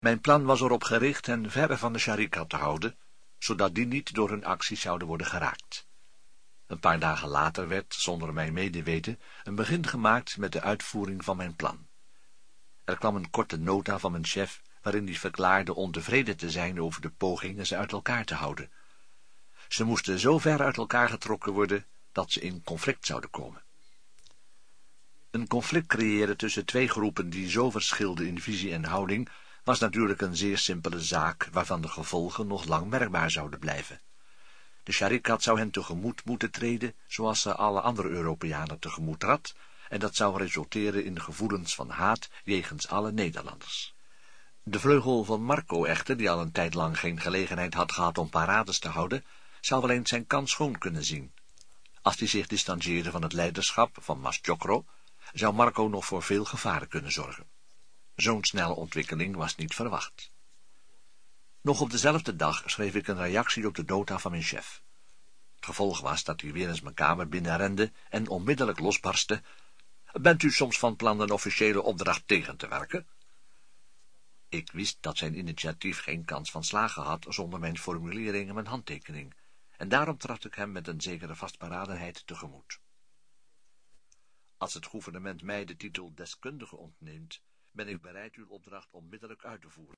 Mijn plan was erop gericht hen verre van de Sharikat te houden, zodat die niet door hun acties zouden worden geraakt. Een paar dagen later werd, zonder mijn medeweten, een begin gemaakt met de uitvoering van mijn plan. Er kwam een korte nota van mijn chef, waarin hij verklaarde ontevreden te zijn over de pogingen ze uit elkaar te houden. Ze moesten zo ver uit elkaar getrokken worden, dat ze in conflict zouden komen. Een conflict creëren tussen twee groepen die zo verschilden in visie en houding, was natuurlijk een zeer simpele zaak, waarvan de gevolgen nog lang merkbaar zouden blijven. De Sharikat zou hen tegemoet moeten treden, zoals ze alle andere Europeanen tegemoet trad, en dat zou resulteren in gevoelens van haat jegens alle Nederlanders. De vleugel van Marco echter, die al een tijd lang geen gelegenheid had gehad om parades te houden, zou wel eens zijn kans schoon kunnen zien. Als hij zich distancieerde van het leiderschap van Masjokro, zou Marco nog voor veel gevaren kunnen zorgen. Zo'n snelle ontwikkeling was niet verwacht. Nog op dezelfde dag schreef ik een reactie op de nota van mijn chef. Het gevolg was dat hij weer eens mijn kamer binnenrende en onmiddellijk losbarstte: "Bent u soms van plan een officiële opdracht tegen te werken?" Ik wist dat zijn initiatief geen kans van slagen had zonder mijn formulering en mijn handtekening, en daarom trad ik hem met een zekere vastberadenheid tegemoet. Als het gouvernement mij de titel deskundige ontneemt, ben ik bereid uw opdracht onmiddellijk uit te voeren.